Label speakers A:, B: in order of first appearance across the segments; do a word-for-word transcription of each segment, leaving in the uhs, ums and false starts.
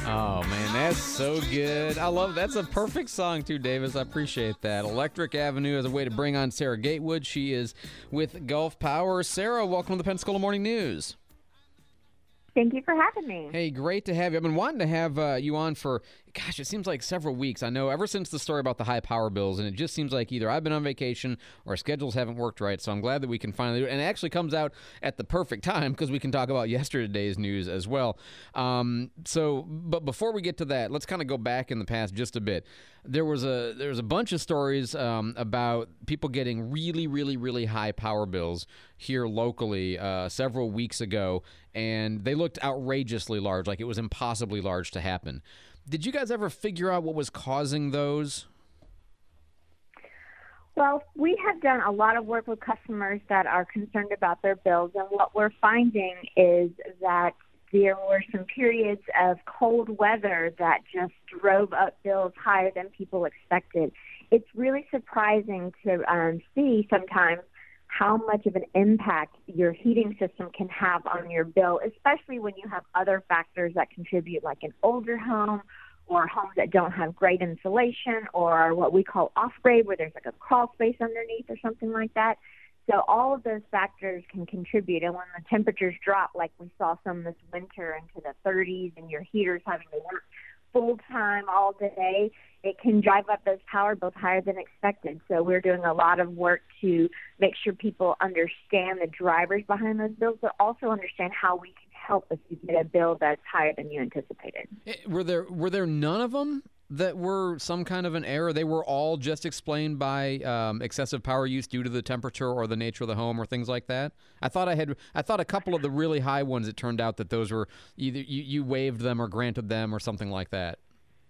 A: Oh, man, that's so good. I love That's a perfect song, too, Davis. I appreciate that. Electric Avenue is a way to bring on Sarah Gatewood. She is with Gulf Power. Sarah, welcome to the Pensacola Morning News.
B: Thank you for having me.
A: Hey, great to have you. I've been wanting to have uh, you on for, gosh, it seems like several weeks. I know ever since the story about the high power bills, and it just seems like either I've been on vacation or schedules haven't worked right, so I'm glad that we can finally do it. And it actually comes out at the perfect time because we can talk about yesterday's news as well. Um, so, but before we get to that, let's kind of go back in the past just a bit. There was a there was a bunch of stories um, about people getting really, really, really high power bills here locally uh, several weeks ago, and they looked outrageously large, like it was impossibly large to happen. Did you guys ever figure out what was causing those?
B: Well, we have done a lot of work with customers that are concerned about their bills, and what we're finding is that there were some periods of cold weather that just drove up bills higher than people expected. It's really surprising to um, see sometimes how much of an impact your heating system can have on your bill, especially when you have other factors that contribute, like an older home or homes that don't have great insulation, or what we call off-grade, where there's like a crawl space underneath or something like that. So all of those factors can contribute. And when the temperatures drop, like we saw some this winter into the thirties, and your heater's having to work full-time all day, it can drive up those power bills higher than expected. So we're doing a lot of work to make sure people understand the drivers behind those bills, but also understand how we can help if you get a bill that's higher than you anticipated.
A: Were there were there none of them that were some kind of an error? They were all just explained by um, excessive power use due to the temperature or the nature of the home or things like that? I thought I had I thought a couple of the really high ones, it turned out that those were either you, you waived them or granted them or something like that.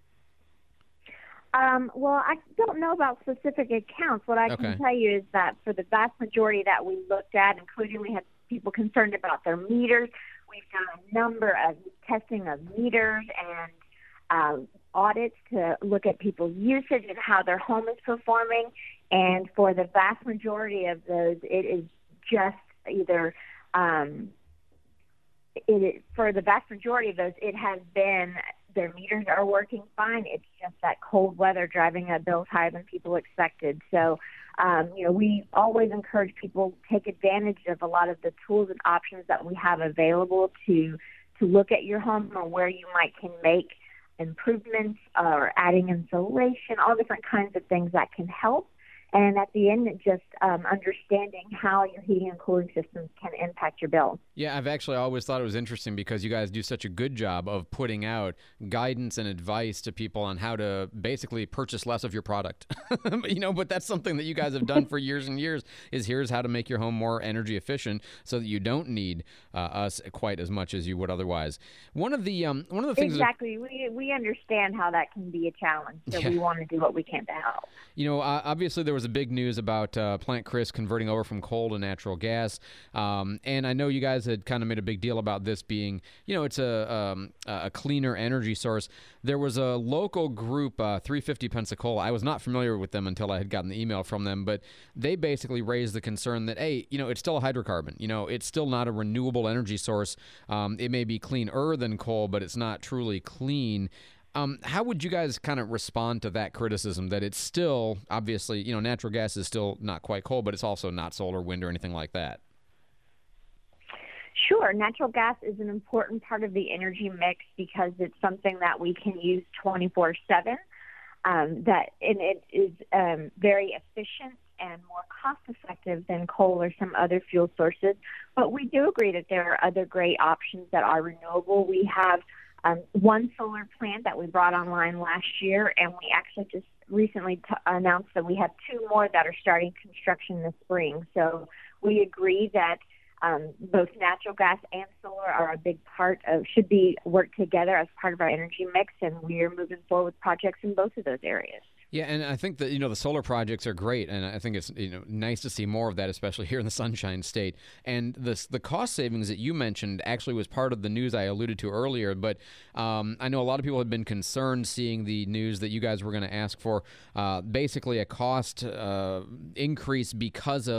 B: Um, well, I don't know about specific accounts. What I
A: Okay.
B: can tell you is that for the vast majority that we looked at, including we had people concerned about their meters, we've done a number of testing of meters and um, audits to look at people's usage and how their home is performing. And for the vast majority of those, it is just either um, it is, for the vast majority of those, it has been their meters are working fine. It's just that cold weather driving up bills higher than people expected. So, um, you know, we always encourage people to take advantage of a lot of the tools and options that we have available to to look at your home or where you might can make improvements or adding insulation, all different kinds of things that can help. And at the end, just um, understanding how your heating and cooling systems can impact your bill.
A: Yeah, I've actually always thought it was interesting because you guys do such a good job of putting out guidance and advice to people on how to basically purchase less of your product. You know, but that's something that you guys have done for years and years, is here's how to make your home more energy efficient so that you don't need uh, us quite as much as you would otherwise. One of the um, one of the things
B: Exactly. That, we we understand how that can be a challenge, so
A: yeah.
B: we want to do what we can to help.
A: You know, uh, obviously there was a big news about uh, Plant Chris converting over from coal to natural gas. Um, and I know you guys had kind of made a big deal about this being, you know, it's a um, a cleaner energy source. There was a local group, uh, three fifty Pensacola. I was not familiar with them until I had gotten the email from them, but they basically raised the concern that, hey, you know, it's still a hydrocarbon. You know, it's still not a renewable energy source. Um, it may be cleaner than coal, but it's not truly clean. Um, how would you guys kind of respond to that criticism that it's still, obviously, you know, natural gas is still not quite coal, but it's also not solar, wind, or anything like that?
B: Sure. Natural gas is an important part of the energy mix because it's something that we can use twenty-four seven. Um, that and it is um, very efficient and more cost-effective than coal or some other fuel sources. But we do agree that there are other great options that are renewable. We have um, one solar plant that we brought online last year, and we actually just recently t- announced that we have two more that are starting construction this spring. So we agree that Um, both natural gas and solar are a big part of, should be worked together as part of our energy mix, and we are moving forward with projects in both of those areas.
A: Yeah, and I think that, you know, the solar projects are great, and I think it's, you know, nice to see more of that, especially here in the Sunshine State. And the the cost savings that you mentioned actually was part of the news I alluded to earlier, but um, I know a lot of people had been concerned seeing the news that you guys were going to ask for uh, basically a cost uh, increase because of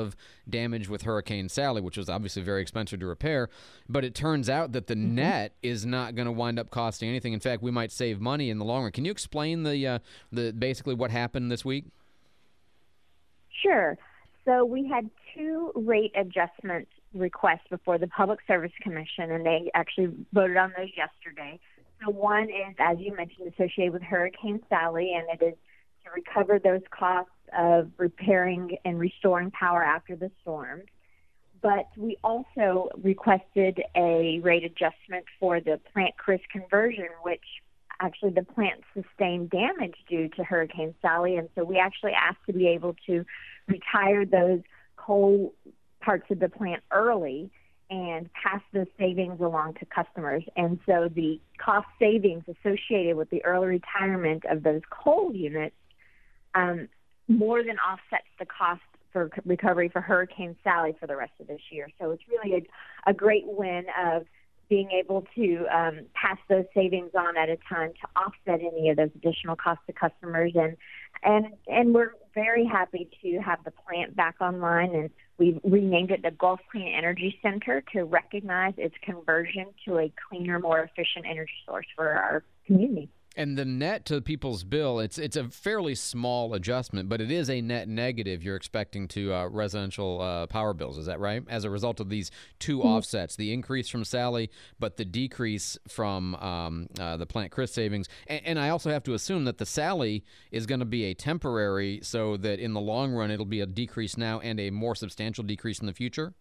A: damaged with Hurricane Sally, which was obviously very expensive to repair. But it turns out that the
B: Mm-hmm.
A: net is not going to wind up costing anything. In fact, we might save money in the long run. Can you explain the uh, the basically what happened this week?
B: Sure. So we had two rate adjustment requests before the Public Service Commission, and they actually voted on those yesterday. So one is, as you mentioned, associated with Hurricane Sally, and it is to recover those costs of repairing and restoring power after the storm. But we also requested a rate adjustment for the Plant Chris conversion, which actually the plant sustained damage due to Hurricane Sally, and so we actually asked to be able to retire those coal parts of the plant early and pass those savings along to customers. And so the cost savings associated with the early retirement of those coal units um, more than offsets the cost for recovery for Hurricane Sally for the rest of this year. So it's really a, a great win of being able to um, pass those savings on at a time to offset any of those additional costs to customers. And and and we're very happy to have the plant back online, and we've renamed it the Gulf Clean Energy Center to recognize its conversion to a cleaner, more efficient energy source for our community.
A: And the net to people's bill, it's it's a fairly small adjustment, but it is a net negative you're expecting to uh, residential uh, power bills. Is that right? As a result of these two mm-hmm. offsets, the increase from Sally, but the decrease from um, uh, the Plant Chris savings. And, and I also have to assume that the Sally is going to be a temporary, so that in the long run it'll be a decrease now and a more substantial decrease in the future?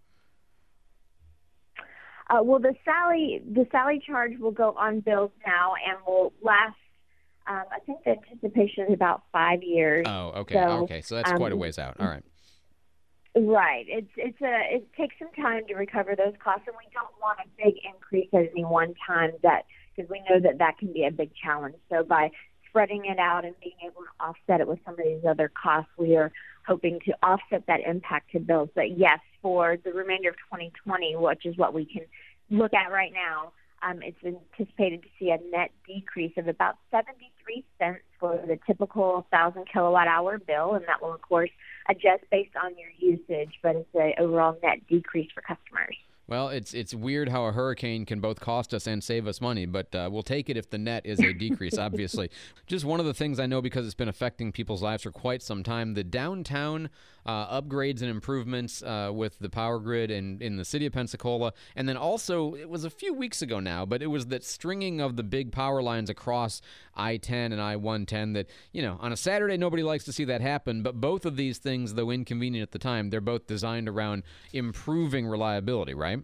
B: Uh, well, the Sally the Sally charge will go on bills now and will last. Um, I think the anticipation is about five years.
A: Oh, okay,
B: so,
A: okay. So that's um, quite a ways out. All right.
B: Right. It's it's a it takes some time to recover those costs, and we don't want a big increase at any one time. That because we know that that can be a big challenge. So by spreading it out and being able to offset it with some of these other costs, we are hoping to offset that impact to bills. But yes, for the remainder of twenty twenty, which is what we can look at right now, um, it's anticipated to see a net decrease of about seventy-three cents for the typical one thousand kilowatt hour bill, and that will, of course, adjust based on your usage, but it's an overall net decrease for customers.
A: Well, it's it's weird how a hurricane can both cost us and save us money, but uh, we'll take it if the net is a decrease, obviously. Just one of the things I know, because it's been affecting people's lives for quite some time, the downtown uh, upgrades and improvements uh, with the power grid in, in the city of Pensacola. And then also, it was a few weeks ago now, but it was that stringing of the big power lines across I ten and I one ten that, you know, on a Saturday, nobody likes to see that happen. But both of these things, though inconvenient at the time, they're both designed around improving reliability, right?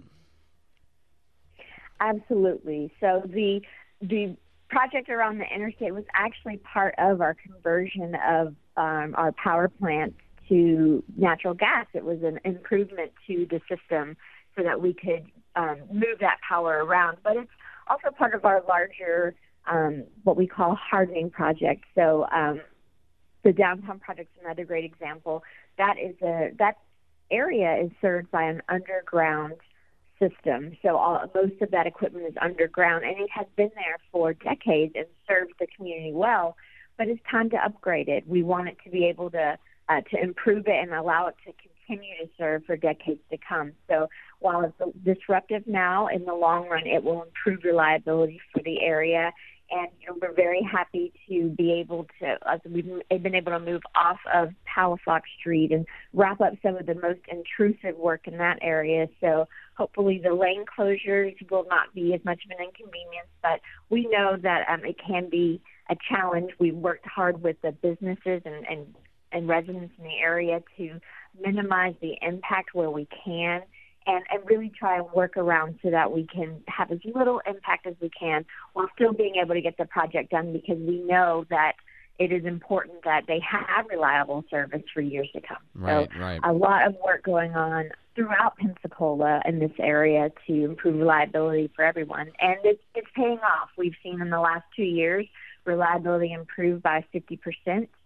B: Absolutely. So the the project around the interstate was actually part of our conversion of um, our power plant to natural gas. It was an improvement to the system so that we could um, move that power around. But it's also part of our larger, um, what we call hardening project. So um, the downtown project is another great example. That is a that area is served by an underground system. So all, most of that equipment is underground, and it has been there for decades and served the community well, but it's time to upgrade it. We want it to be able to uh, to improve it and allow it to continue to serve for decades to come. So while it's disruptive now, in the long run, it will improve reliability for the area. And you know, we're very happy to be able to, uh, we've been able to move off of Palafox Street and wrap up some of the most intrusive work in that area. So hopefully the lane closures will not be as much of an inconvenience, but we know that um, it can be a challenge. We've worked hard with the businesses and, and, and residents in the area to minimize the impact where we can. And, and really try and work around so that we can have as little impact as we can while still being able to get the project done, because we know that it is important that they have reliable service for years to come.
A: Right,
B: so
A: right.
B: A lot of work going on throughout Pensacola in this area to improve reliability for everyone. And it's, it's paying off. We've seen in the last two years reliability improve by fifty percent.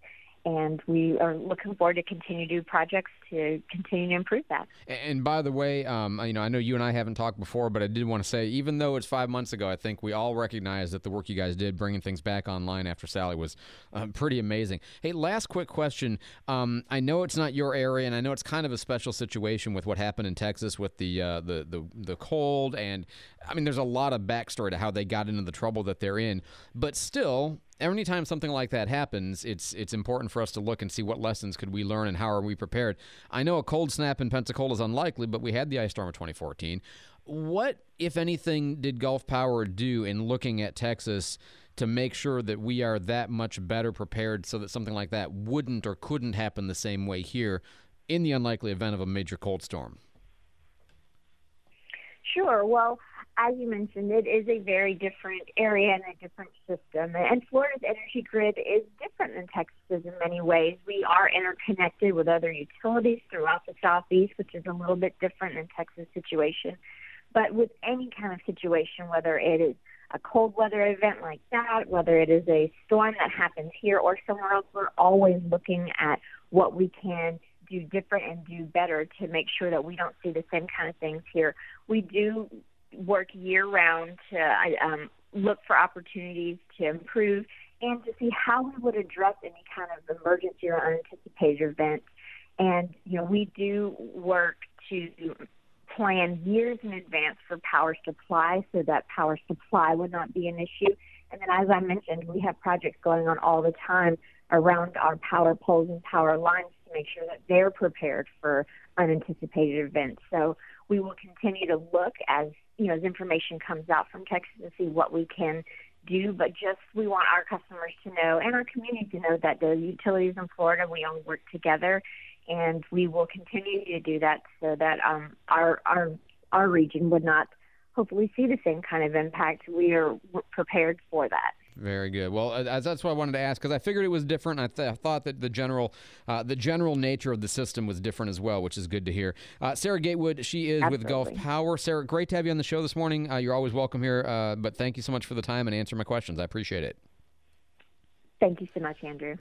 B: and we are looking forward to continue to do projects to continue to improve that.
A: And by the way, um, you know, I know you and I haven't talked before, but I did want to say, even though it's five months ago, I think we all recognize that the work you guys did bringing things back online after Sally was um, pretty amazing. Hey, last quick question. Um, I know it's not your area, and I know it's kind of a special situation with what happened in Texas with the uh, the, the the cold, and I mean, there's a lot of backstory to how they got into the trouble that they're in, but still, anytime something like that happens, it's it's important for us to look and see what lessons could we learn and how are we prepared. I know a cold snap in Pensacola is unlikely, but we had the ice storm of twenty fourteen. What, if anything, did Gulf Power do in looking at Texas to make sure that we are that much better prepared so that something like that wouldn't or couldn't happen the same way here in the unlikely event of a major cold storm?
B: Sure. Well, as you mentioned, it is a very different area and a different system. And Florida's energy grid is different than Texas's in many ways. We are interconnected with other utilities throughout the Southeast, which is a little bit different than Texas' situation. But with any kind of situation, whether it is a cold weather event like that, whether it is a storm that happens here or somewhere else, we're always looking at what we can do different and do better to make sure that we don't see the same kind of things here. We do work year-round to um, look for opportunities to improve and to see how we would address any kind of emergency or unanticipated event. And, you know, we do work to plan years in advance for power supply so that power supply would not be an issue. And then, as I mentioned, we have projects going on all the time around our power poles and power lines to make sure that they're prepared for unanticipated events. So we will continue to look as, you know, as information comes out from Texas to see what we can do, but just we want our customers to know and our community to know that the utilities in Florida, we all work together, and we will continue to do that so that um, our our our region would not hopefully see the same kind of impact. We are prepared for that.
A: Very good. Well, as that's what I wanted to ask, because I figured it was different. I, th- I thought that the general, uh, the general nature of the system was different as well, which is good to hear. Uh, Sarah Gatewood, she is
B: Absolutely.
A: with Gulf Power. Sarah, great to have you on the show this morning. Uh, you're always welcome here, uh, but thank you so much for the time and answering my questions. I appreciate it.
B: Thank you so much, Andrew.